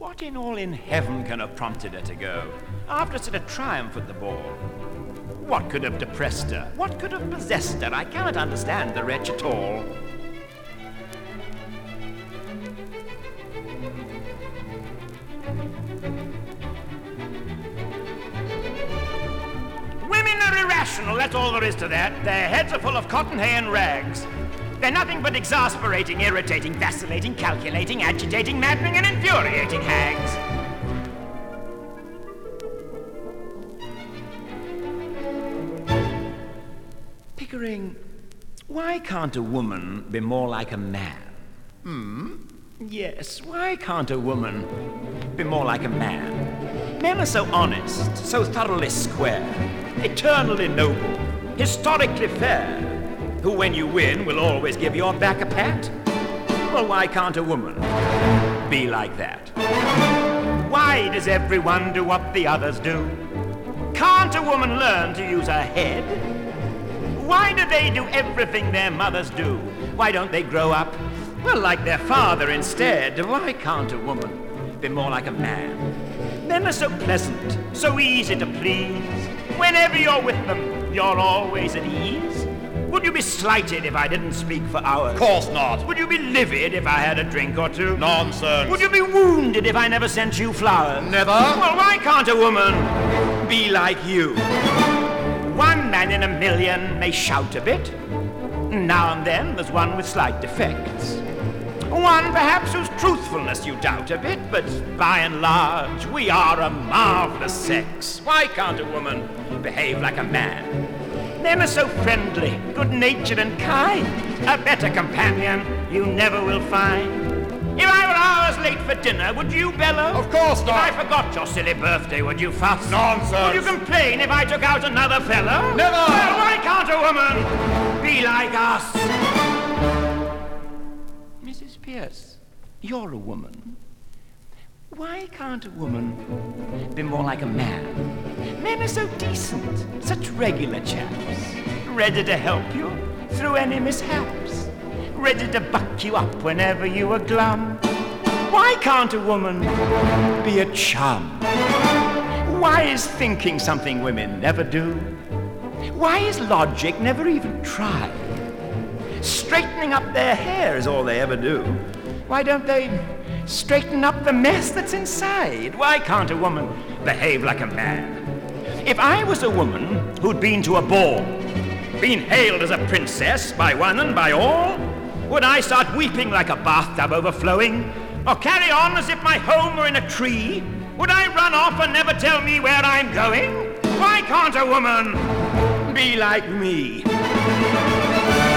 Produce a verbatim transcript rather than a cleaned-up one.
What in all in heaven can have prompted her to go, after such a triumph at the ball? What could have depressed her? What could have possessed her? I cannot understand the wretch at all. Women are irrational, that's all there is to that. Their heads are full of cotton hay and rags. They're nothing but exasperating, irritating, vacillating, calculating, agitating, maddening, and infuriating hags. Pickering, why can't a woman be more like a man? Hmm? Yes, why can't a woman be more like a man? Men are so honest, so thoroughly square, eternally noble, historically fair, who when you win will always give your back a pat? Well, why can't a woman be like that? Why does everyone do what the others do? Can't a woman learn to use her head? Why do they do everything their mothers do? Why don't they grow up, well, like their father instead? Why can't a woman be more like a man? Men are so pleasant, so easy to please. Whenever you're with them, you're always at ease. Would you be slighted if I didn't speak for hours? Of course not. Would you be livid if I had a drink or two? Nonsense. Would you be wounded if I never sent you flowers? Never. Well, why can't a woman be like you? One man in a million may shout a bit. Now and then there's one with slight defects. One perhaps whose truthfulness you doubt a bit, but by and large we are a marvelous sex. Why can't a woman behave like a man? Men are so friendly, good-natured and kind. A better companion you never will find. If I were hours late for dinner, would you bellow? Of course not. If I forgot your silly birthday, would you fuss? Nonsense. Would you complain if I took out another fellow? Never. Well, why can't a woman be like us? Missus Pierce, you're a woman. Why can't a woman be more like a man? Men are so decent, such regular chaps, ready to help you through any mishaps, ready to buck you up whenever you are glum. Why can't a woman be a chum? Why is thinking something women never do? Why is logic never even tried? Straightening up their hair is all they ever do. Why don't they straighten up the mess that's inside? Why can't a woman behave like a man? If I was a woman who'd been to a ball, been hailed as a princess by one and by all, would I start weeping like a bathtub overflowing? Or carry on as if my home were in a tree? Would I run off and never tell me where I'm going? Why can't a woman be like me?